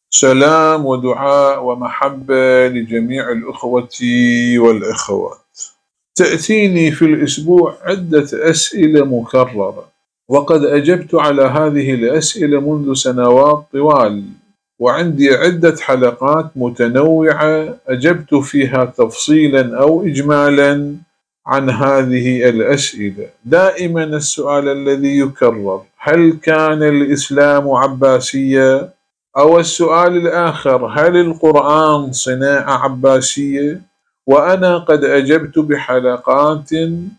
سلام ودعاء ومحبة لجميع الأخوة والأخوات. تأتيني في الأسبوع عدة أسئلة مكررة، وقد أجبت على هذه الأسئلة منذ سنوات طوال، وعندي عدة حلقات متنوعة أجبت فيها تفصيلا أو إجمالا عن هذه الأسئلة. دائما السؤال الذي يكرر: هل كان الإسلام عباسية؟ أو السؤال الآخر: هل القرآن صناعة عباسية؟ وأنا قد أجبت بحلقات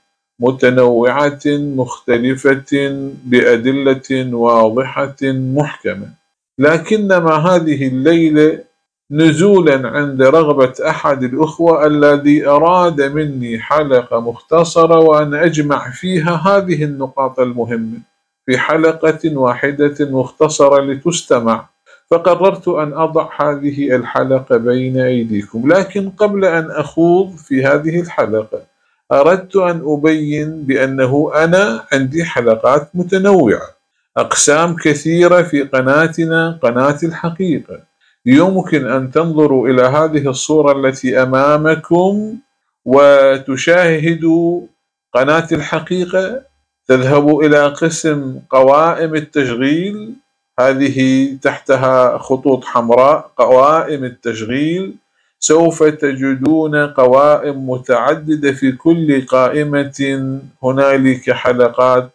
متنوعة مختلفة بأدلة واضحة محكمة، لكنما هذه الليلة نزولا عند رغبة أحد الأخوة الذي أراد مني حلقة مختصرة وأن أجمع فيها هذه النقاط المهمة في حلقة واحدة مختصرة لتستمع، فقررت أن أضع هذه الحلقة بين أيديكم. لكن قبل أن أخوض في هذه الحلقة أردت أن أبين بأنه أنا عندي حلقات متنوعة، أقسام كثيرة في قناتنا قناة الحقيقة. يمكن أن تنظروا إلى هذه الصورة التي أمامكم وتشاهدوا قناة الحقيقة، تذهبوا إلى قسم قوائم التشغيل، هذه تحتها خطوط حمراء قوائم التشغيل، سوف تجدون قوائم متعددة، في كل قائمة هنالك حلقات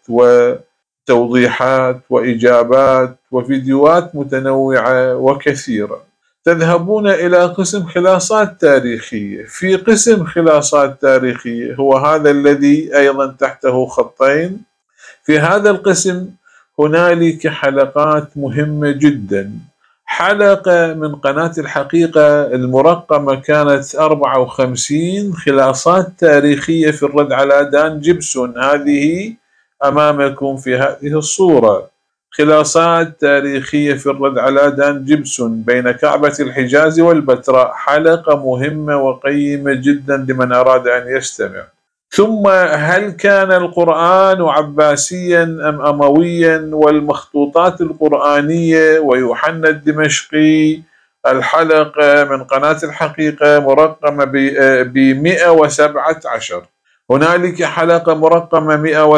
وتوضيحات وإجابات وفيديوهات متنوعة وكثيرة. تذهبون إلى قسم خلاصات تاريخية، في قسم خلاصات تاريخية هو هذا الذي أيضا تحته خطين، في هذا القسم هنالك حلقات مهمة جدا. حلقة من قناة الحقيقة المرقمة كانت 54 خلاصات تاريخية في الرد على دان جيبسون، هذه أمامكم في هذه الصورة، خلاصات تاريخية في الرد على دان جيبسون بين كعبة الحجاز والبتراء، حلقة مهمة وقيمة جدا لمن أراد أن يستمع. ثم هل كان القرآن عباسيا أم أمويا؟ والمخطوطات القرآنية ويوحنا الدمشقي، الحلقة من قناة الحقيقة مرقمة ب 117. هنالك حلقة مرقمة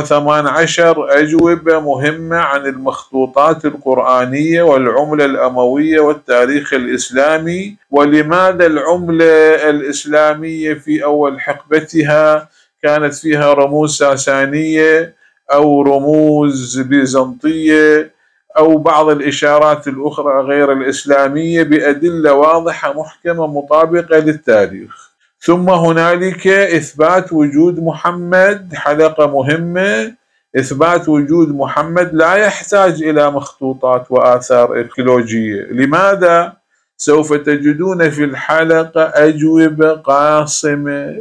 118 أجوبة مهمة عن المخطوطات القرآنية والعملة الأموية والتاريخ الإسلامي، ولماذا العملة الإسلامية في أول حقبتها كانت فيها رموز ساسانية أو رموز بيزنطية أو بعض الإشارات الأخرى غير الإسلامية بأدلة واضحة محكمة مطابقة للتاريخ. ثم هنالك إثبات وجود محمد، حلقة مهمة، إثبات وجود محمد لا يحتاج إلى مخطوطات وآثار أركيولوجية. لماذا؟ سوف تجدون في الحلقة أجوبة قاصمة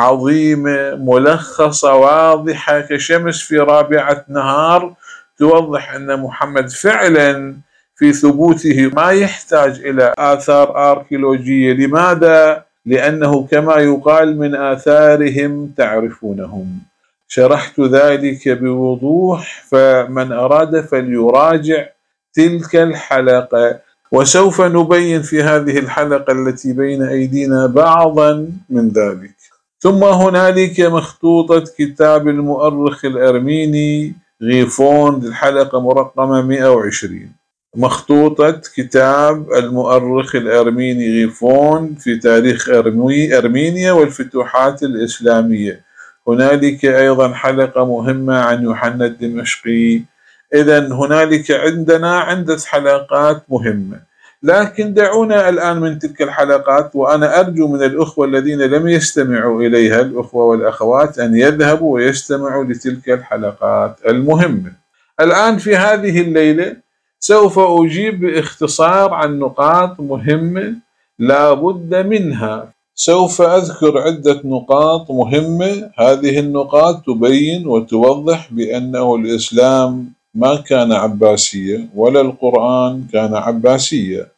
عظيمة ملخصة واضحة كشمس في رابعة نهار، توضح أن محمد فعلا في ثبوته ما يحتاج إلى آثار أركيولوجية. لماذا؟ لأنه كما يقال: من آثارهم تعرفونهم. شرحت ذلك بوضوح، فمن أراد فليراجع تلك الحلقة، وسوف نبين في هذه الحلقة التي بين أيدينا بعضا من ذلك. ثم هنالك مخطوطة كتاب المؤرخ الأرميني غيفون، الحلقة مرقمة 120. مخطوطة كتاب المؤرخ الأرميني غيفون في تاريخ أرمينيا والفتوحات الإسلامية، هنالك أيضا حلقة مهمة عن يوحنا الدمشقي. إذن هنالك عندنا عدة حلقات مهمة، لكن دعونا الآن من تلك الحلقات، وأنا أرجو من الأخوة الذين لم يستمعوا إليها، الأخوة والأخوات، أن يذهبوا ويستمعوا لتلك الحلقات المهمة. الآن في هذه الليلة سوف أجيب باختصار عن نقاط مهمة لا بد منها. سوف أذكر عدة نقاط مهمة، هذه النقاط تبين وتوضح بأنه الإسلام ما كان عباسية ولا القرآن كان عباسية،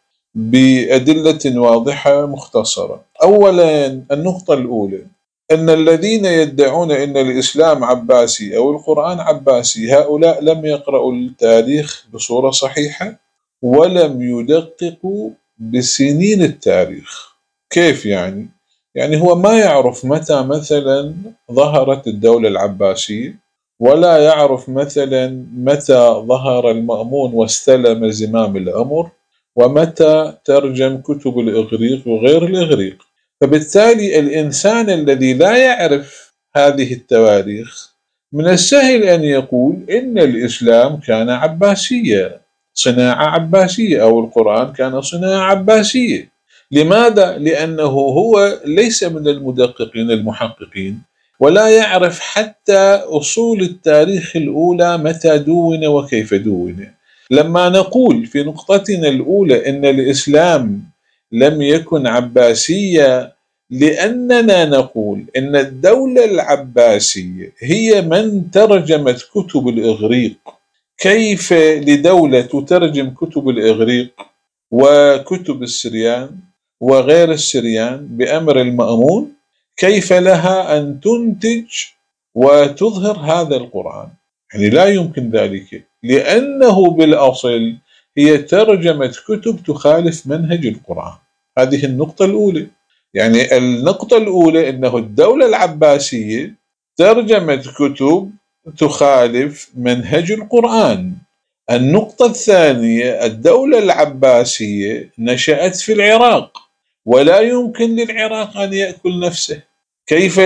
بأدلة واضحة مختصرة. أولا، النقطة الأولى: أن الذين يدعون أن الإسلام عباسي أو القرآن عباسي، هؤلاء لم يقرأوا التاريخ بصورة صحيحة، ولم يدققوا بسنين التاريخ. كيف يعني؟ يعني هو ما يعرف متى مثلا ظهرت الدولة العباسية، ولا يعرف مثلا متى ظهر المأمون واستلم زمام الأمر، ومتى ترجم كتب الإغريق وغير الإغريق. فبالتالي الإنسان الذي لا يعرف هذه التواريخ من السهل أن يقول إن الإسلام كان عباسية، صناعة عباسية، أو القرآن كان صناعة عباسية. لماذا؟ لأنه هو ليس من المدققين المحققين، ولا يعرف حتى أصول التاريخ الأولى متى دون وكيف دون. لما نقول في نقطتنا الأولى إن الإسلام لم يكن عباسية، لأننا نقول إن الدولة العباسية هي من ترجمت كتب الإغريق. كيف لدولة تترجم كتب الإغريق وكتب السريان وغير السريان بأمر المأمون، كيف لها أن تنتج وتظهر هذا القرآن؟ يعني لا يمكن ذلك، لأنه بالأصل هي ترجمت كتب تخالف منهج القرآن. هذه النقطة الأولى. يعني النقطة الأولى أنه الدولة العباسية ترجمت كتب تخالف منهج القرآن. النقطة الثانية، الدولة العباسية نشأت في العراق، ولا يمكن للعراق أن يأكل نفسه. كيف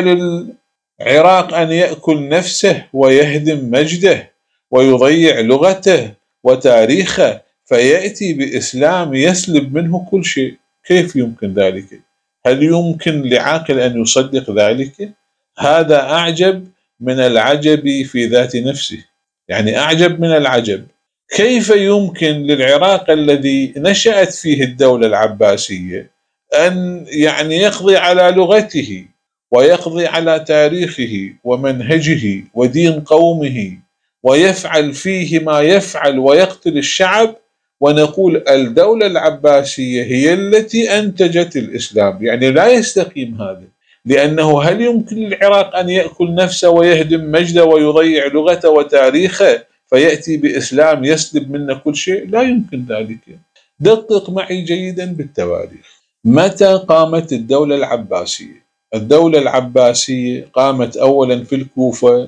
للعراق أن يأكل نفسه ويهدم مجده ويضيع لغته وتاريخه، فيأتي بإسلام يسلب منه كل شيء؟ كيف يمكن ذلك؟ هل يمكن لعاقل أن يصدق ذلك؟ هذا أعجب من العجب في ذات نفسه، يعني أعجب من العجب. كيف يمكن للعراق الذي نشأت فيه الدولة العباسية أن يعني يقضي على لغته ويقضي على تاريخه ومنهجه ودين قومه، ويفعل فيه ما يفعل ويقتل الشعب، ونقول الدولة العباسية هي التي أنتجت الإسلام؟ يعني لا يستقيم هذا. لأنه هل يمكن للعراق أن يأكل نفسه ويهدم مجده ويضيع لغته وتاريخه فيأتي بإسلام يسلب منا كل شيء؟ لا يمكن ذلك. دقق معي جيدا بالتواريخ. متى قامت الدولة العباسية؟ الدولة العباسية قامت أولا في الكوفة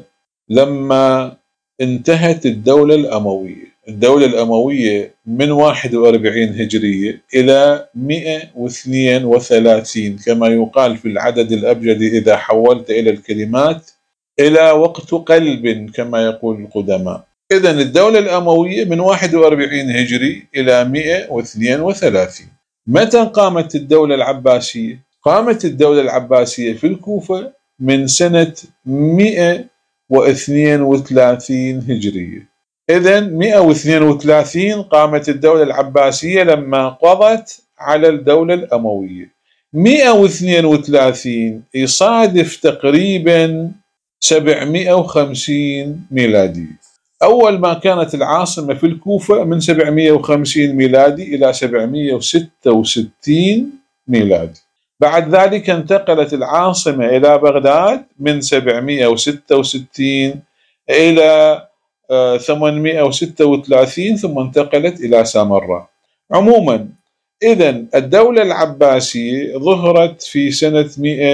لما انتهت الدولة الأموية. الدولة الأموية من 41 هجرية إلى 132 كما يقال في العدد الأبجدي إذا حولت إلى الكلمات، إلى وقت قلب كما يقول القدماء. إذن الدولة الأموية من 41 هجري إلى 132. متى قامت الدولة العباسية؟ قامت الدولة العباسية في الكوفة من سنة 132 هجرية. إذن 132 قامت الدولة العباسية لما قضت على الدولة الأموية. 132 يصادف تقريبا 750 ميلادي. أول ما كانت العاصمة في الكوفة من 750 ميلادي إلى 766 ميلادي. بعد ذلك انتقلت العاصمة إلى بغداد من 766 إلى 836، ثم انتقلت إلى سامراء. عموما إذن الدولة العباسية ظهرت في سنة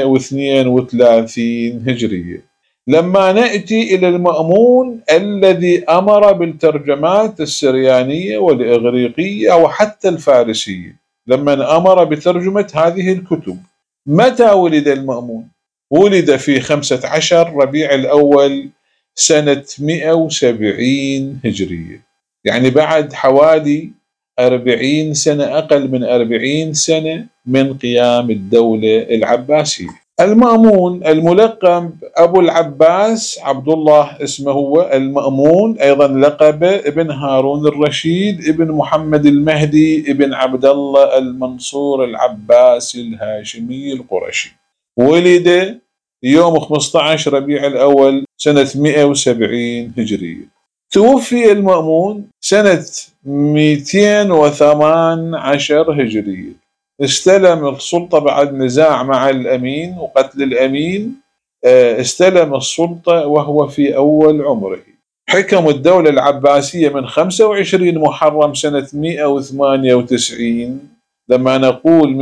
132 هجرية. لما نأتي إلى المأمون الذي أمر بالترجمات السريانية والإغريقية وحتى الفارسية، لما أمر بترجمة هذه الكتب، متى ولد المأمون؟ ولد في 15 ربيع الأول سنة 170 هجرية، يعني بعد حوالي 40 سنة، أقل من 40 سنة من قيام الدولة العباسية. المأمون الملقب أبو العباس عبد الله اسمه هو المأمون، أيضا لقبه ابن هارون الرشيد ابن محمد المهدي ابن عبد الله المنصور العباسي الهاشمي القرشي. ولد يوم 15 ربيع الأول سنة 170 هجرية. توفي المأمون سنة 218 هجرية. استلم السلطة بعد نزاع مع الأمين وقتل الأمين. استلم السلطة وهو في أول عمره. حكم الدولة العباسية من 25 محرم سنة 198. لما نقول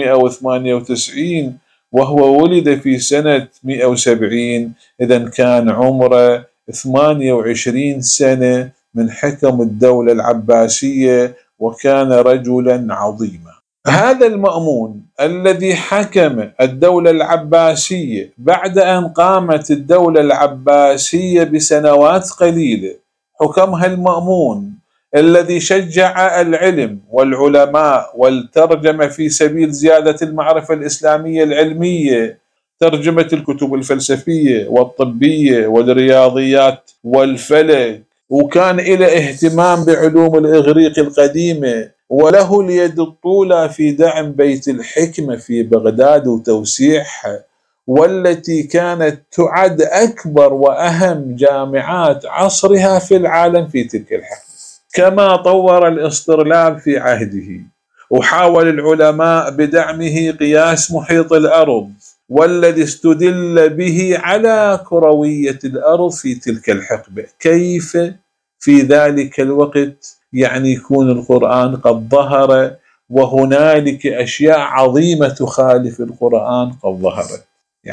198 وهو ولد في سنة 170، إذا كان عمره 28 سنة من حكم الدولة العباسية، وكان رجلا عظيما. هذا المأمون الذي حكم الدولة العباسية بعد أن قامت الدولة العباسية بسنوات قليلة، حكمها المأمون الذي شجع العلم والعلماء والترجمة في سبيل زيادة المعرفة الإسلامية العلمية، ترجمة الكتب الفلسفية والطبية والرياضيات والفلك، وكان له اهتمام بعلوم الإغريق القديمة، وله اليد الطولى في دعم بيت الحكمة في بغداد وتوسيعها، والتي كانت تعد أكبر وأهم جامعات عصرها في العالم في تلك الحقبة. كما طور الاصطرلاب في عهده، وحاول العلماء بدعمه قياس محيط الأرض، والذي استدل به على كروية الأرض في تلك الحقبة. كيف في ذلك الوقت يكون القرآن قد ظهر وهنالك أشياء عظيمة تخالف القرآن قد ظهرت؟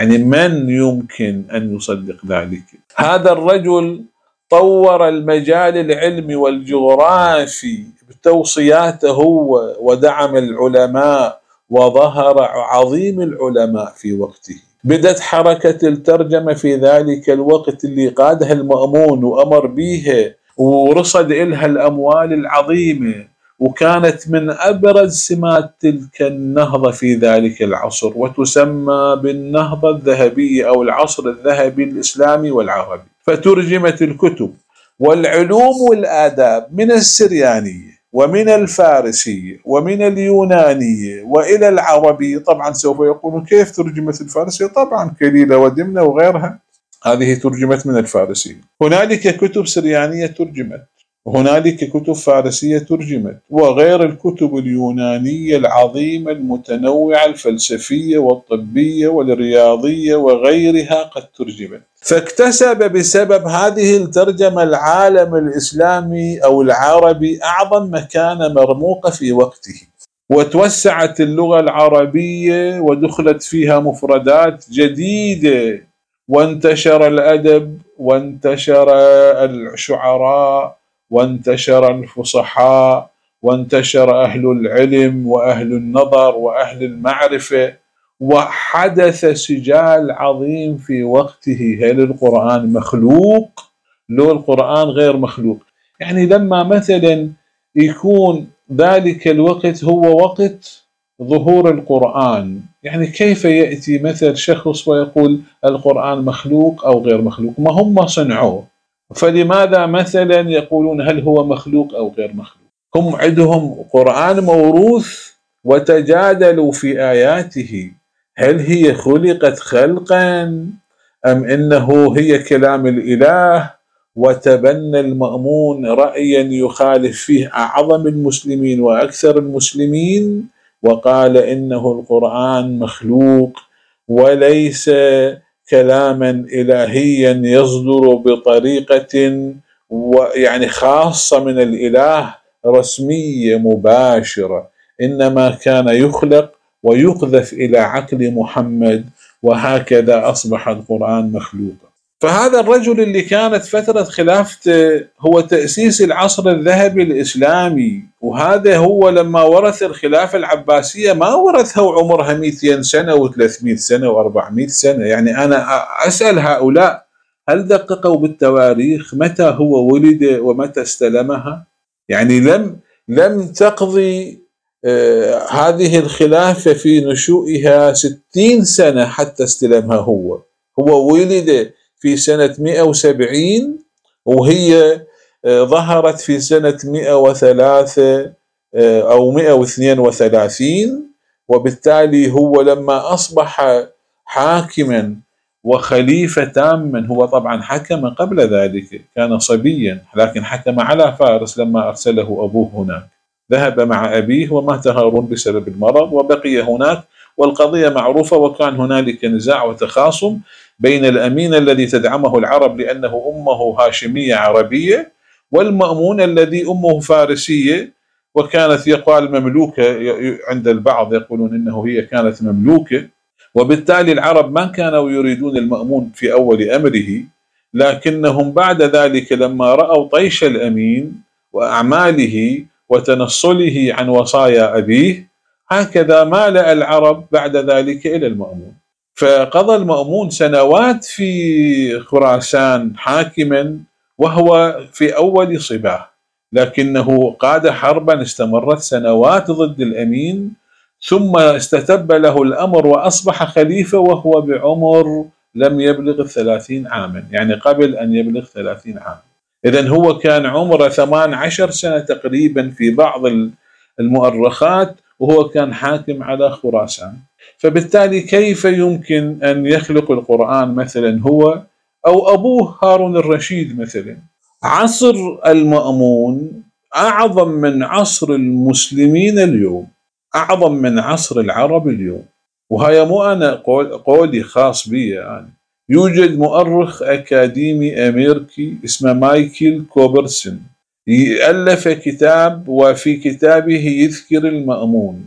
من يمكن أن يصدق ذلك؟ هذا الرجل طور المجال العلمي والجغرافي بتوصياته ودعم العلماء، وظهر عظيم العلماء في وقته. بدأت حركة الترجمة في ذلك الوقت اللي قادها المأمون وأمر بيها ورصد إلها الأموال العظيمة، وكانت من أبرز سمات تلك النهضة في ذلك العصر، وتسمى بالنهضة الذهبية أو العصر الذهبي الإسلامي والعربي. فترجمت الكتب والعلوم والآداب من السريانية ومن الفارسية ومن اليونانية وإلى العربي. طبعا سوف يقولون كيف ترجمت الفارسية؟ طبعا كليلة ودمنة وغيرها هذه ترجمت من الفارسية. هنالك كتب سريانية ترجمت، وهنالك كتب فارسية ترجمت، وغير الكتب اليونانية العظيمة المتنوعة الفلسفية والطبية والرياضية وغيرها قد ترجمت. فاكتسب بسبب هذه الترجمة العالم الإسلامي أو العربي أعظم مكانة مرموقة في وقته، وتوسعت اللغة العربية ودخلت فيها مفردات جديدة، وانتشر الأدب وانتشر الشعراء وانتشر الفصحاء وانتشر أهل العلم وأهل النظر وأهل المعرفة، وحدث سجال عظيم في وقته. هل القرآن مخلوق؟ لو القرآن غير مخلوق؟ لما مثلا يكون ذلك الوقت هو وقت ظهور القرآن، كيف يأتي مثل شخص ويقول القرآن مخلوق أو غير مخلوق؟ ما هم صنعوه، فلماذا مثلا يقولون هل هو مخلوق أو غير مخلوق؟ هم عندهم قرآن موروث وتجادلوا في آياته، هل هي خلقت خلقا أم إنه هي كلام الإله؟ وتبنى المأمون رأيا يخالف فيه أعظم المسلمين وأكثر المسلمين، وقال إنه القرآن مخلوق وليس كلاما إلهيا يصدر بطريقة خاصة من الإله رسمية مباشرة، إنما كان يخلق ويقذف إلى عقل محمد، وهكذا أصبح القرآن مخلوقا. فهذا الرجل اللي كانت فترة خلافته هو تأسيس العصر الذهبي الإسلامي، وهذا هو لما ورث الخلافة العباسية ما ورثها وعمرها 200 سنة و300 سنة و400 سنة. أنا أسأل هؤلاء هل دققوا بالتواريخ متى هو ولد ومتى استلمها؟ لم تقضي هذه الخلافة في نشوئها 60 سنة حتى استلمها. هو ولد في سنة 170 وهي ظهرت في سنة 103 أو 132، وبالتالي هو لما أصبح حاكما وخليفة تاما، هو طبعا حكم قبل ذلك كان صبيا، لكن حكم على فارس لما أرسله أبوه هناك، ذهب مع أبيه ومات هارون بسبب المرض وبقي هناك، والقضية معروفة، وكان هنالك نزاع وتخاصم بين الأمين الذي تدعمه العرب لأنه أمه هاشمية عربية، والمأمون الذي أمه فارسية وكانت يقال مملوكة، عند البعض يقولون إنه هي كانت مملوكة، وبالتالي العرب ما كانوا يريدون المأمون في أول أمره، لكنهم بعد ذلك لما رأوا طيش الأمين وأعماله وتنصله عن وصايا أبيه، هكذا مال العرب بعد ذلك إلى المأمون. فقضى المأمون سنوات في خراسان حاكما وهو في أول صباه، لكنه قاد حربا استمرت سنوات ضد الأمين، ثم استتب له الأمر وأصبح خليفة وهو بعمر لم يبلغ 30 عاما، يعني قبل أن يبلغ 30 عاما. إذن هو كان عمره 18 سنة تقريبا في بعض المؤرخات، وهو كان حاكم على خراسان. فبالتالي كيف يمكن أن يخلق القرآن مثلا هو أو أبوه هارون الرشيد مثلا؟ عصر المأمون أعظم من عصر المسلمين اليوم، أعظم من عصر العرب اليوم. وهي مو أنا قولي خاص بي، يعني يوجد مؤرخ أكاديمي أمريكي اسمه مايكل كوبرسون، ألف كتاب، وفي كتابه يذكر المأمون،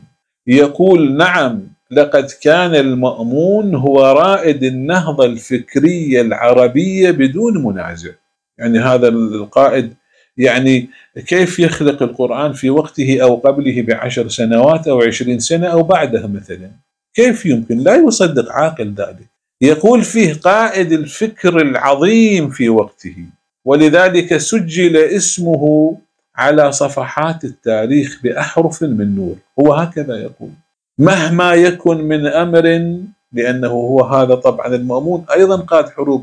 يقول نعم لقد كان المأمون هو رائد النهضة الفكرية العربية بدون منازع. يعني هذا القائد يعني كيف يخلق القرآن في وقته أو قبله ب10 سنوات أو 20 سنة أو بعدها مثلا؟ كيف يمكن؟ لا يصدق عاقل ذلك. يقول فيه قائد الفكر العظيم في وقته، ولذلك سجل اسمه على صفحات التاريخ بأحرف من نور. هو هكذا يقول مهما يكن من أمر، لأنه هو هذا طبعا المأمون أيضا قاد حروب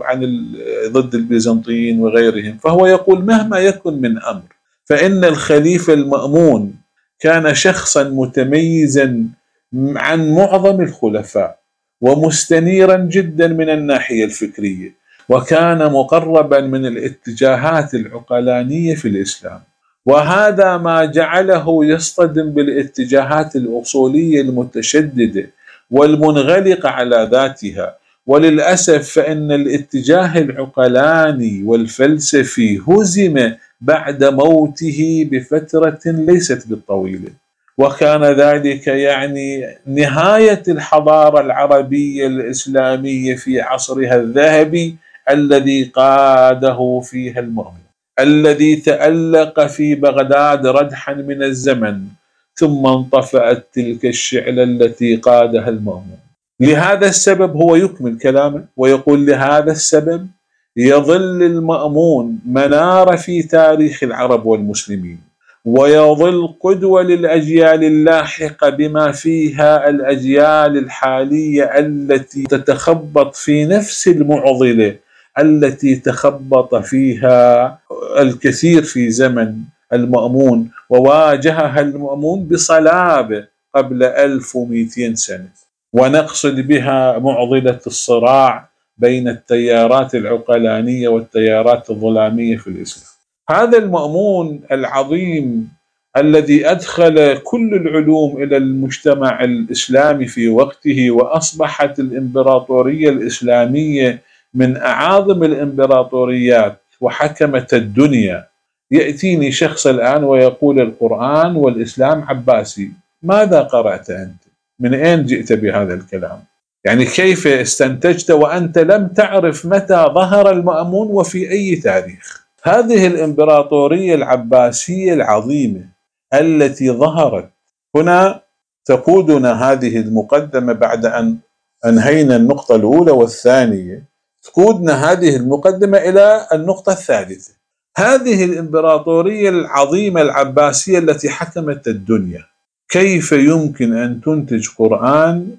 ضد البيزنطيين وغيرهم، فهو يقول مهما يكن من أمر فإن الخليفة المأمون كان شخصا متميزا عن معظم الخلفاء، ومستنيرا جدا من الناحية الفكرية، وكان مقربا من الاتجاهات العقلانية في الإسلام، وهذا ما جعله يصطدم بالاتجاهات الأصولية المتشددة والمنغلقة على ذاتها. وللأسف فإن الاتجاه العقلاني والفلسفي هزم بعد موته بفترة ليست بالطويلة، وكان ذلك يعني نهاية الحضارة العربية الإسلامية في عصرها الذهبي الذي قاده فيها المؤمن، الذي تألق في بغداد ردحا من الزمن، ثم انطفأت تلك الشعلة التي قادها المأمون. لهذا السبب هو يكمل كلامه ويقول لهذا السبب يظل المأمون منار في تاريخ العرب والمسلمين، ويظل قدوة للأجيال اللاحقة بما فيها الأجيال الحالية التي تتخبط في نفس المعضلة التي تخبط فيها الكثير في زمن المأمون، وواجهها المأمون بصلابة قبل 1200 سنة. ونقصد بها معضلة الصراع بين التيارات العقلانية والتيارات الظلامية في الإسلام. هذا المأمون العظيم الذي أدخل كل العلوم إلى المجتمع الإسلامي في وقته، وأصبحت الإمبراطورية الإسلامية من أعاظم الإمبراطوريات وحكمت الدنيا. يأتيني شخص الآن ويقول القرآن والإسلام عباسي، ماذا قرأت أنت؟ من أين جئت بهذا الكلام؟ يعني كيف استنتجت وأنت لم تعرف متى ظهر المأمون وفي أي تاريخ؟ هذه الإمبراطورية العباسية العظيمة التي ظهرت هنا تقودنا هذه المقدمة، بعد أن أنهينا النقطة الأولى والثانية، تقودنا هذه المقدمة إلى النقطة الثالثة. هذه الإمبراطورية العظيمة العباسية التي حكمت الدنيا، كيف يمكن أن تنتج قرآن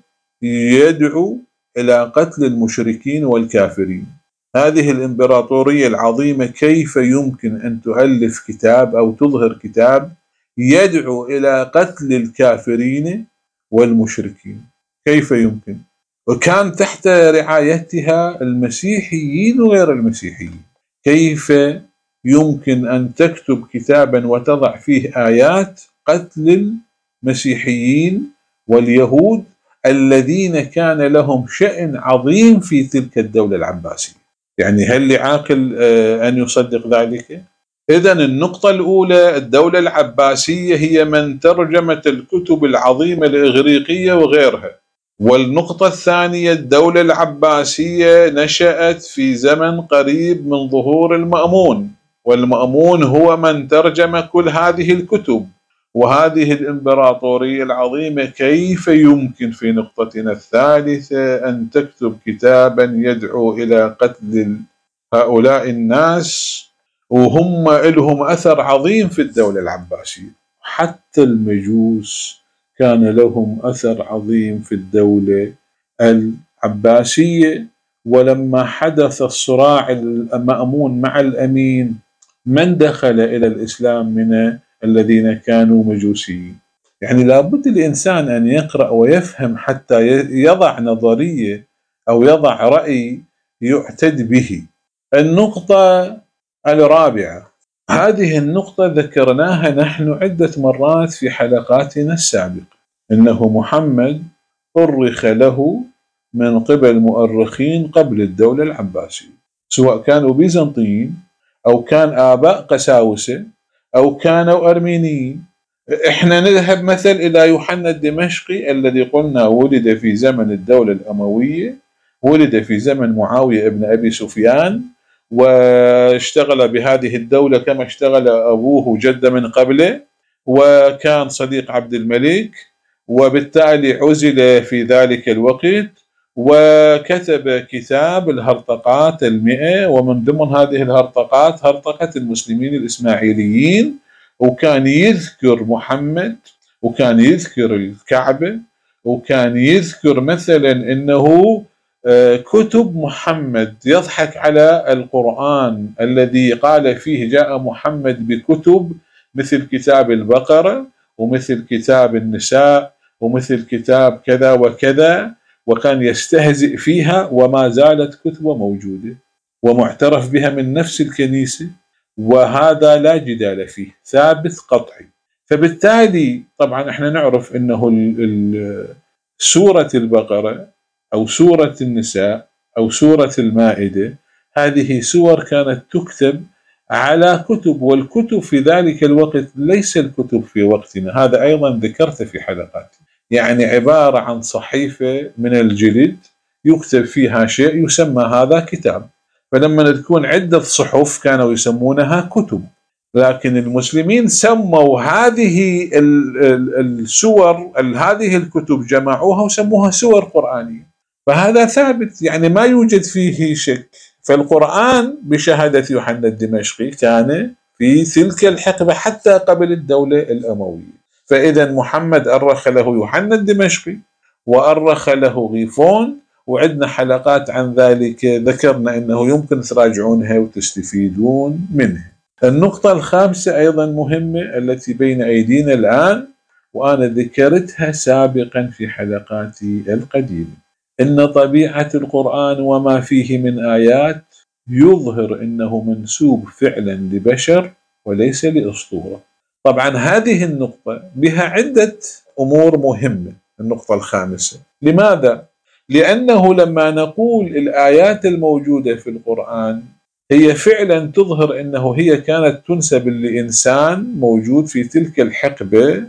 يدعو إلى قتل المشركين والكافرين؟ هذه الإمبراطورية العظيمة كيف يمكن أن تؤلف كتاب أو تظهر كتاب يدعو إلى قتل الكافرين والمشركين؟ كيف يمكن؟ وكان تحت رعايتها المسيحيين وغير المسيحيين. كيف يمكن أن تكتب كتابا وتضع فيه آيات قتل المسيحيين واليهود الذين كان لهم شأن عظيم في تلك الدولة العباسية. يعني هل لعاقل أن يصدق ذلك؟ إذن النقطة الأولى، الدولة العباسية هي من ترجمت الكتب العظيمة الإغريقية وغيرها. والنقطة الثانية، الدولة العباسية نشأت في زمن قريب من ظهور المأمون، والمأمون هو من ترجم كل هذه الكتب. وهذه الإمبراطورية العظيمة كيف يمكن في نقطتنا الثالثة أن تكتب كتابا يدعو إلى قتل هؤلاء الناس وهم لهم أثر عظيم في الدولة العباسية؟ حتى المجوس كان لهم أثر عظيم في الدولة العباسية. ولما حدث الصراع المأمون مع الأمين، من دخل إلى الإسلام من الذين كانوا مجوسيين؟ يعني لابد الإنسان أن يقرأ ويفهم حتى يضع نظرية أو يضع رأي يعتد به. النقطة الرابعة، هذه النقطة ذكرناها نحن عدة مرات في حلقاتنا السابقة، إنه محمد أرخ له من قبل مؤرخين قبل الدولة العباسية، سواء كانوا بيزنطيين أو كان آباء قساوسة أو كانوا أرمينيين. إحنا نذهب مثل إلى يوحنا الدمشقي الذي قلنا ولد في زمن الدولة الأموية، ولد في زمن معاوية ابن أبي سفيان، واشتغل بهذه الدولة كما اشتغل أبوه جد من قبله، وكان صديق عبد الملك، وبالتالي عزل في ذلك الوقت، وكتب كتاب الهرطقات 100، ومن ضمن هذه الهرطقات هرطقة المسلمين الإسماعيليين، وكان يذكر محمد، وكان يذكر الكعبة، وكان يذكر مثلا إنه كتب محمد، يضحك على القرآن الذي قال فيه جاء محمد بكتب مثل كتاب البقرة ومثل كتاب النساء ومثل كتاب كذا وكذا، وكان يستهزئ فيها، وما زالت كتبه موجودة ومعترف بها من نفس الكنيسة، وهذا لا جدال فيه، ثابت قطعي. فبالتالي طبعا احنا نعرف انه سورة البقرة أو سورة النساء أو سورة المائدة، هذه سور كانت تكتب على كتب، والكتب في ذلك الوقت ليس الكتب في وقتنا، هذا أيضا ذكرت في حلقاتي، يعني عبارة عن صحيفة من الجلد يكتب فيها شيء يسمى هذا كتاب. فلما تكون عدة صحف كانوا يسمونها كتب، لكن المسلمين سموا هذه السور، هذه الكتب جمعوها وسموها سور قرآنية. فهذا ثابت، يعني ما يوجد فيه شك. فالقرآن بشهادة يوحنا الدمشقي كان في تلك الحقبة حتى قبل الدولة الأموية. فإذا محمد أرخ له يوحنا الدمشقي وأرخ له غيفون، وعندنا حلقات عن ذلك ذكرنا أنه يمكن تراجعونها وتستفيدون منها. النقطة الخامسة أيضا مهمة التي بين أيدينا الآن، وأنا ذكرتها سابقا في حلقاتي القديمة، إن طبيعة القرآن وما فيه من آيات يظهر أنه منسوب فعلا لبشر وليس لأسطورة. طبعا هذه النقطة بها عدة أمور مهمة. النقطة الخامسة، لماذا؟ لأنه لما نقول الآيات الموجودة في القرآن هي فعلا تظهر أنه هي كانت تنسب لإنسان موجود في تلك الحقبة،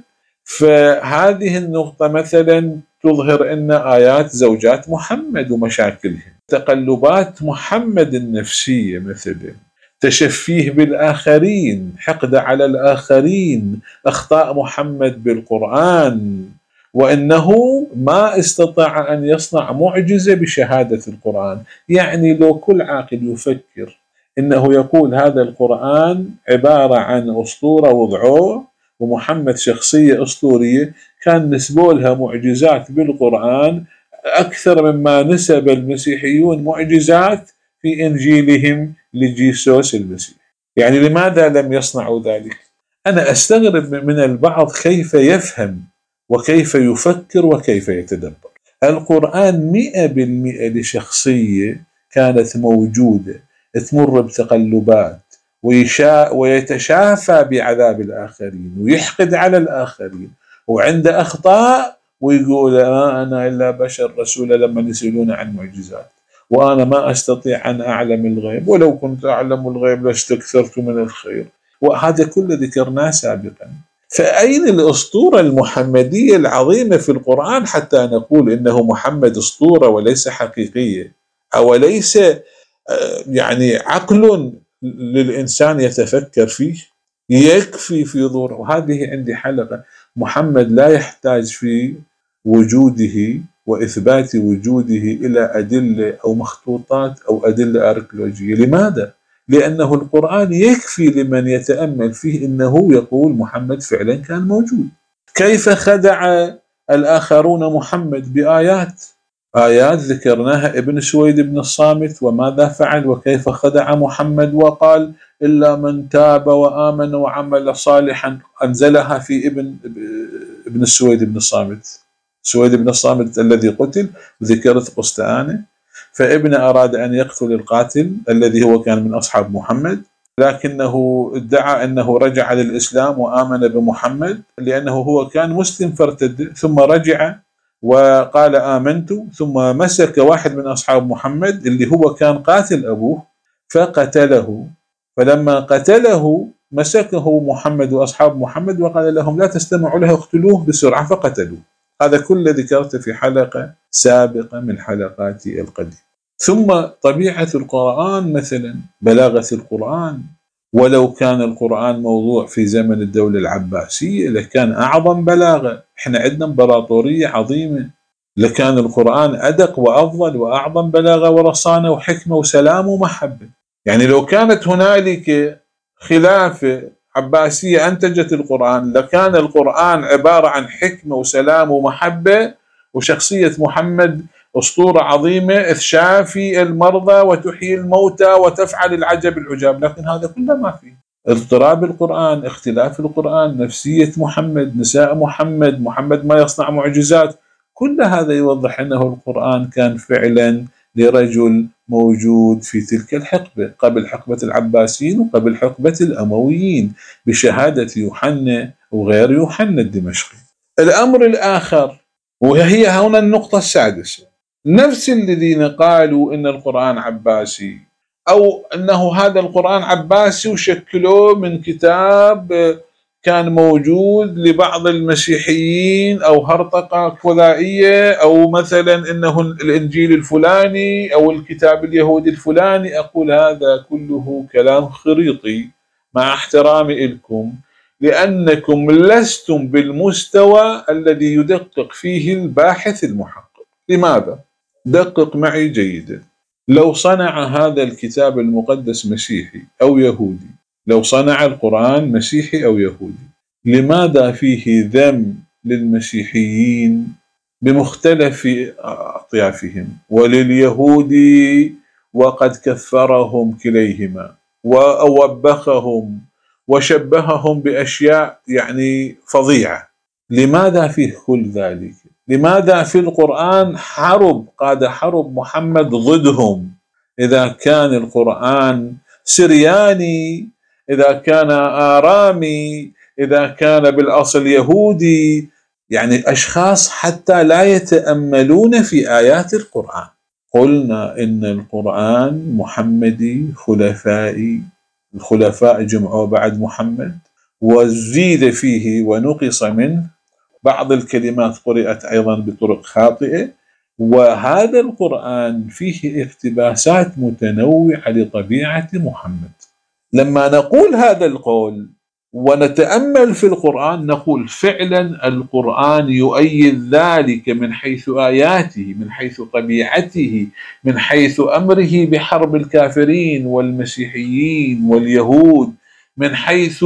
فهذه النقطة مثلا تظهر أن آيات زوجات محمد ومشاكلهم، تقلبات محمد النفسية مثلا، تشفيه بالآخرين، حقد على الآخرين، أخطاء محمد بالقرآن، وأنه ما استطاع أن يصنع معجزة بشهادة القرآن. يعني لو كل عاقل يفكر إنه يقول هذا القرآن عبارة عن أسطورة وضعوه ومحمد شخصية أسطورية، كان نسبوا لها معجزات بالقرآن أكثر مما نسب المسيحيون معجزات في إنجيلهم لجيسوس المسيح. يعني لماذا لم يصنعوا ذلك؟ أنا أستغرب من البعض كيف يفهم وكيف يفكر وكيف يتدبر. القرآن 100% لشخصية كانت موجودة تمر بتقلبات ويتشافى بعذاب الآخرين ويحقد على الآخرين وعنده أخطاء ويقول ما أنا إلا بشر رسول لما يسألون عن معجزات، وأنا ما أستطيع أن أعلم الغيب، ولو كنت أعلم الغيب لاستكثرت من الخير، وهذا كله ذكرناه سابقا. فأين الأسطورة المحمدية العظيمة في القرآن حتى نقول إنه محمد أسطورة وليس حقيقية، أو ليس يعني عقل للإنسان يتفكر فيه يكفي في ظهوره. وهذه عندي حلقة، محمد لا يحتاج في وجوده وإثبات وجوده إلى أدلة أو مخطوطات أو أدلة أركيولوجية. لماذا؟ لأنه القرآن يكفي لمن يتأمل فيه أنه يقول محمد فعلا كان موجود. كيف خدع الآخرون محمد بآيات ذكرناها ابن سويد بن الصامت وماذا فعل، وكيف خدع محمد وقال إلا من تاب وآمن وعمل صالحا، أنزلها في ابن سويد بن الصامت. سويد بن الصامت الذي قتل ذكرت قسطانة، فابن أراد أن يقتل القاتل الذي هو كان من أصحاب محمد، لكنه ادعى أنه رجع للإسلام وآمن بمحمد لأنه هو كان مسلم فارتد، ثم رجع وقال آمنت، ثم مسك واحد من أصحاب محمد اللي هو كان قاتل أبوه فقتله، فلما قتله مسكه محمد وأصحاب محمد وقال لهم لا تستمعوا له اقتلوه بسرعة فقتلوه. هذا كله ذكرته في حلقة سابقة من حلقاتي القديمة. ثم طبيعة القرآن مثلا، بلاغة القرآن، ولو كان القرآن موضوع في زمن الدولة العباسية لكان أعظم بلاغة. احنا عندنا امبراطورية عظيمة، لكان القرآن أدق وأفضل وأعظم بلاغة ورصانة وحكمة وسلام ومحبة. يعني لو كانت هنالك خلافة عباسية أنتجت القرآن لكان القرآن عبارة عن حكمة وسلام ومحبة، وشخصية محمد أسطورة عظيمة إذ شافي المرضى وتحيي الموتى وتفعل العجب العجاب، لكن هذا كله ما فيه. اضطراب القرآن، اختلاف القرآن، نفسية محمد، نساء محمد ما يصنع معجزات، كل هذا يوضح أنه القرآن كان فعلا لرجل موجود في تلك الحقبة قبل حقبة العباسيين وقبل حقبة الأمويين بشهادة يوحنا وغير يوحنا الدمشقي. الأمر الآخر وهي هنا النقطة السادسة، نفس الذين قالوا إن القرآن عباسي أو أنه هذا القرآن عباسي وشكلوه من كتاب كان موجود لبعض المسيحيين أو هرطقة كولائية، أو مثلا إنه الإنجيل الفلاني أو الكتاب اليهودي الفلاني، أقول هذا كله كلام خريطي مع احترامي لكم، لأنكم لستم بالمستوى الذي يدقق فيه الباحث المحقق. لماذا؟ دقق معي جيدا. لو صنع هذا الكتاب المقدس مسيحي أو يهودي، لو صنع القرآن مسيحي أو يهودي، لماذا فيه ذم للمسيحيين بمختلف أطيافهم ولليهود وقد كفرهم كليهما ووبخهم وشبههم بأشياء يعني فظيعة؟ لماذا فيه كل ذلك؟ لماذا في القرآن حرب قاد حرب محمد ضدهم؟ إذا كان القرآن سرياني، إذا كان آرامي، إذا كان بالأصل يهودي، يعني أشخاص حتى لا يتأملون في آيات القرآن. قلنا إن القرآن محمدي خلفائي، الخلفاء جمعوا بعد محمد وزيد فيه ونقص منه، بعض الكلمات قرأت أيضا بطرق خاطئة، وهذا القرآن فيه اقتباسات متنوعة لطبيعة محمد. لما نقول هذا القول ونتأمل في القرآن نقول فعلا القرآن يؤيد ذلك من حيث آياته، من حيث طبيعته، من حيث أمره بحرب الكافرين والمسيحيين واليهود، من حيث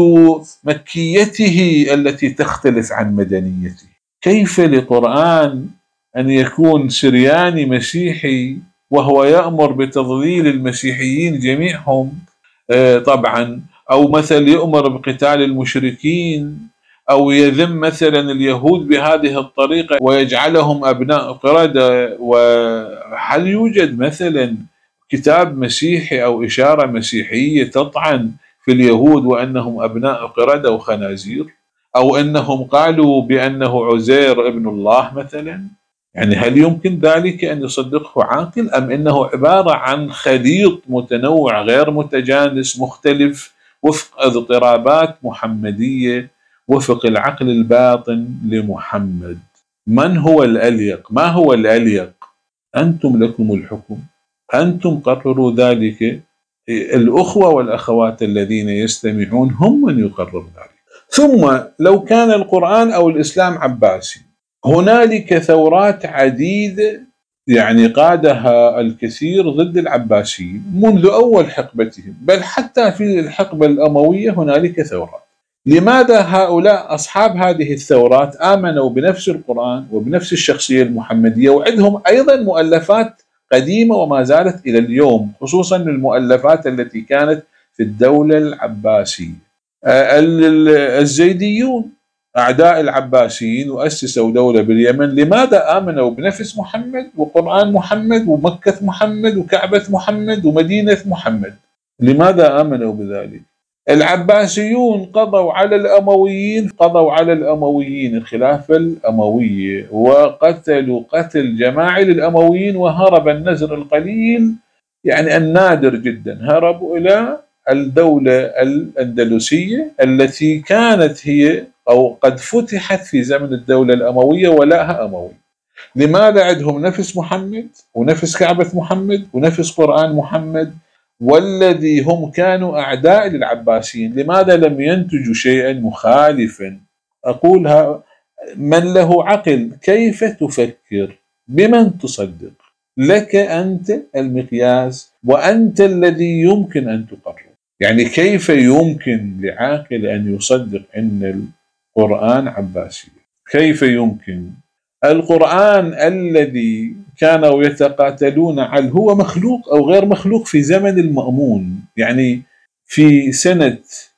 مكيته التي تختلف عن مدنيته. كيف لقرآن أن يكون سرياني مسيحي وهو يأمر بتضليل المسيحيين جميعهم طبعا، أو مثل يؤمر بقتال المشركين، أو يذم مثلا اليهود بهذه الطريقة ويجعلهم أبناء قردة؟ وهل يوجد مثلا كتاب مسيحي أو إشارة مسيحية تطعن في اليهود وأنهم أبناء قردة وخنازير؟ أو أنهم قالوا بأنه عزير ابن الله مثلا، يعني هل يمكن ذلك أن يصدقه عاقل، أم أنه عبارة عن خليط متنوع غير متجانس مختلف وفق اضطرابات محمدية، وفق العقل الباطن لمحمد؟ من هو الأليق؟ ما هو الأليق؟ أنتم لكم الحكم، أنتم قرروا ذلك. الأخوة والأخوات الذين يستمعون هم من يقرر ذلك. ثم لو كان القرآن أو الإسلام عباسي، هنالك ثورات عديدة يعني قادها الكثير ضد العباسيين منذ أول حقبتهم، بل حتى في الحقبة الأموية هنالك ثورات. لماذا هؤلاء أصحاب هذه الثورات آمنوا بنفس القرآن وبنفس الشخصية المحمدية، وعندهم أيضا مؤلفات قديمة وما زالت إلى اليوم، خصوصا المؤلفات التي كانت في الدولة العباسية. الزيديون أعداء العباسيين وأسسوا دولة باليمن، لماذا آمنوا بنفس محمد وقرآن محمد ومكة محمد وكعبة محمد ومدينة محمد؟ لماذا آمنوا بذلك؟ العباسيون قضوا على الأمويين الخلافة الأموية، وقتلوا قتل جماعي للأمويين، وهرب النزر القليل يعني النادر جدا، هربوا إلى الدولة الأندلسية التي كانت هي أو قد فتحت في زمن الدولة الأموية ولاها أموي. لماذا عندهم نفس محمد ونفس كعبة محمد ونفس قرآن محمد، والذي هم كانوا أعداء للعباسيين؟ لماذا لم ينتجوا شيئا مخالفا؟ أقولها من له عقل كيف تفكر؟ بمن تصدق؟ لك أنت المقياس، وأنت الذي يمكن أن تقرر. يعني كيف يمكن لعاقل أن يصدق أن القرآن عباسي؟ كيف يمكن؟ القرآن الذي كانوا يتقاتلون هل هو مخلوق أو غير مخلوق في زمن المأمون، يعني في سنة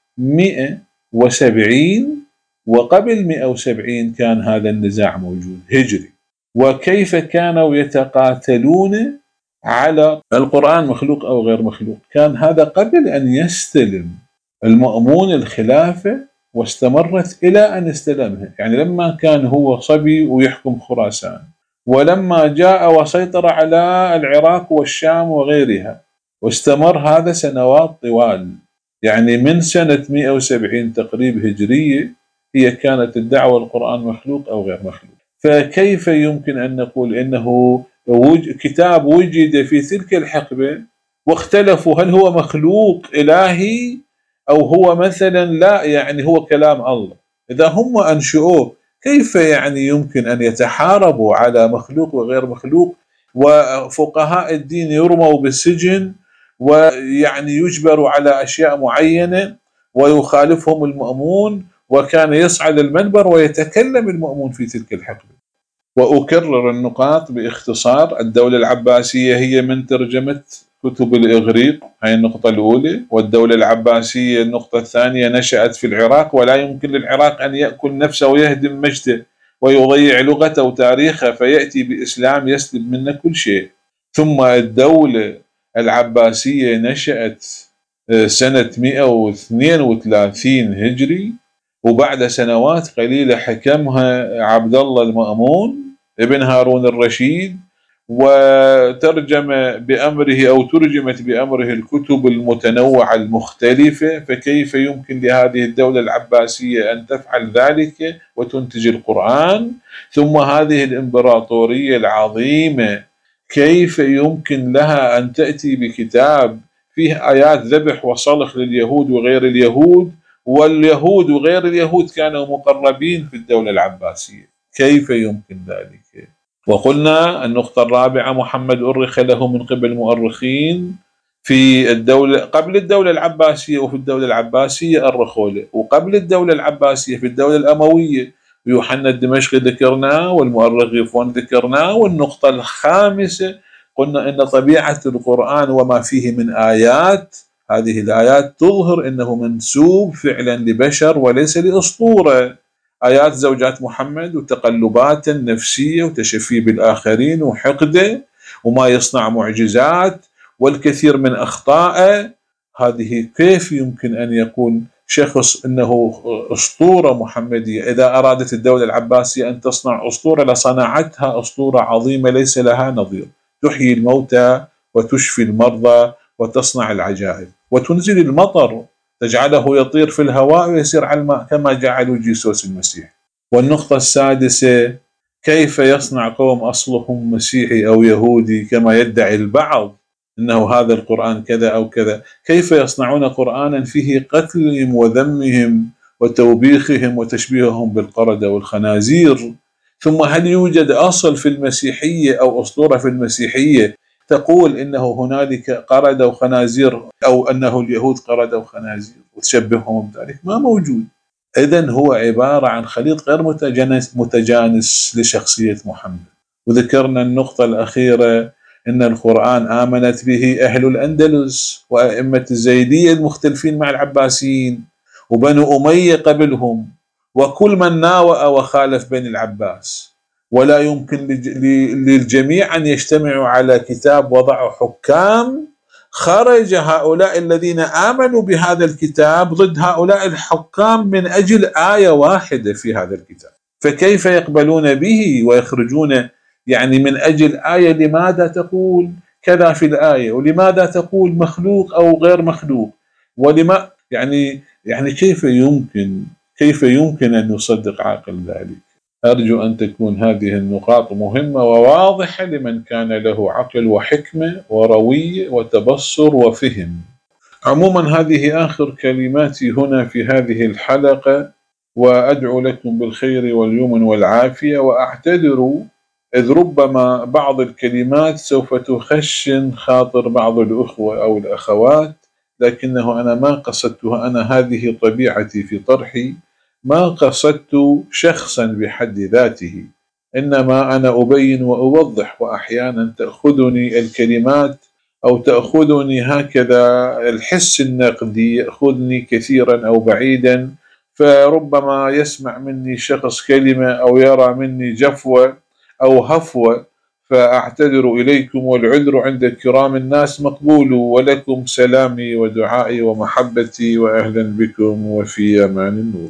170 وقبل 170 كان هذا النزاع موجود هجري. وكيف كانوا يتقاتلون على القرآن مخلوق أو غير مخلوق؟ كان هذا قبل أن يستلم المأمون الخلافة، واستمرت إلى أن استلمها، يعني لما كان هو صبي ويحكم خراسان، ولما جاء وسيطر على العراق والشام وغيرها، واستمر هذا سنوات طوال، يعني من سنة 170 تقريب هجرية هي كانت الدعوة القرآن مخلوق أو غير مخلوق. فكيف يمكن أن نقول إنه كتاب وجد في تلك الحقبة واختلفوا هل هو مخلوق إلهي أو هو مثلا لا يعني هو كلام الله؟ إذا هم أنشؤوه كيف يعني يمكن أن يتحاربوا على مخلوق وغير مخلوق، وفقهاء الدين يرموا بالسجن ويعني يجبروا على أشياء معينة ويخالفهم المأمون، وكان يصعد المنبر ويتكلم المأمون في تلك الحقبة. وأكرر النقاط باختصار: الدولة العباسية هي من ترجمة كتب الإغريق، هاي النقطة الأولى. والدولة العباسية النقطة الثانية نشأت في العراق، ولا يمكن للعراق أن يأكل نفسه ويهدم مجده ويضيع لغته وتاريخه فيأتي بإسلام يسلب منا كل شيء. ثم الدولة العباسية نشأت سنة 132 هجري، وبعد سنوات قليلة حكمها عبد الله المأمون ابن هارون الرشيد، وترجم بأمره أو ترجمت بأمره الكتب المتنوعة المختلفة. فكيف يمكن لهذه الدولة العباسية أن تفعل ذلك وتنتج القرآن؟ ثم هذه الإمبراطورية العظيمة كيف يمكن لها أن تأتي بكتاب فيه آيات ذبح وصلخ لليهود وغير اليهود، واليهود وغير اليهود كانوا مقربين في الدولة العباسية؟ كيف يمكن ذلك؟ وقلنا النقطة الرابعة: محمد أرخ له من قبل مؤرخين في الدولة قبل الدولة العباسية، وفي الدولة العباسية أرخوا له، وقبل الدولة العباسية في الدولة الأموية يوحنا الدمشقي ذكرناه، والمؤرخ غيفون ذكرناه. والنقطة الخامسة قلنا إن طبيعة القرآن وما فيه من آيات، هذه الآيات تظهر أنه منسوب فعلا لبشر وليس لأسطورة. آيات زوجات محمد وتقلبات نفسية وتشفي بالآخرين وحقده وما يصنع معجزات والكثير من أخطائه، هذه كيف يمكن أن يكون شخص أنه أسطورة محمدية. إذا أرادت الدولة العباسية أن تصنع أسطورة لصنعتها أسطورة عظيمة ليس لها نظير، تحيي الموتى وتشفي المرضى وتصنع العجائب وتنزل المطر، تجعله يطير في الهواء ويسير على الماء كما جعلوا جيسوس المسيح. والنقطة السادسة: كيف يصنع قوم أصلهم مسيحي أو يهودي كما يدعي البعض أنه هذا القرآن كذا أو كذا، كيف يصنعون قرآنا فيه قتلهم وذمهم وتوبيخهم وتشبيههم بالقردة والخنازير؟ ثم هل يوجد أصل في المسيحية أو أسطورة في المسيحية تقول إنه هنالك قردة وخنازير، أو أنه اليهود قردة وخنازير وتشبههم بذلك؟ ما موجود. إذن هو عبارة عن خليط غير متجانس لشخصية محمد. وذكرنا النقطة الأخيرة إن القرآن آمنت به أهل الأندلس وأئمة الزيدية المختلفين مع العباسيين وبنو أمية قبلهم وكل من ناوأ وخالف بني العباس، ولا يمكن للجميع أن يجتمعوا على كتاب وضعوا حكام خرج هؤلاء الذين آمنوا بهذا الكتاب ضد هؤلاء الحكام من أجل آية واحدة في هذا الكتاب. فكيف يقبلون به ويخرجون يعني من أجل آية لماذا تقول كذا في الآية، ولماذا تقول مخلوق أو غير مخلوق، ولما يعني كيف يمكن أن يصدق عاقل ذلك؟ أرجو أن تكون هذه النقاط مهمة وواضحة لمن كان له عقل وحكمة وروية وتبصر وفهم. عموما هذه آخر كلماتي هنا في هذه الحلقة، وأدعو لكم بالخير واليمن والعافية، وأعتذر إذ ربما بعض الكلمات سوف تخشن خاطر بعض الأخوة أو الأخوات، لكنه أنا ما قصدتها، أنا هذه طبيعتي في طرحي، ما قصدت شخصا بحد ذاته، إنما أنا أبين وأوضح، وأحيانا تأخذني الكلمات أو تأخذني هكذا الحس النقدي يأخذني كثيرا أو بعيدا، فربما يسمع مني شخص كلمة أو يرى مني جفوة أو هفوة، فأعتذر إليكم، والعذر عند كرام الناس مقبول، ولكم سلامي ودعائي ومحبتي، وأهلا بكم، وفي أمان الله.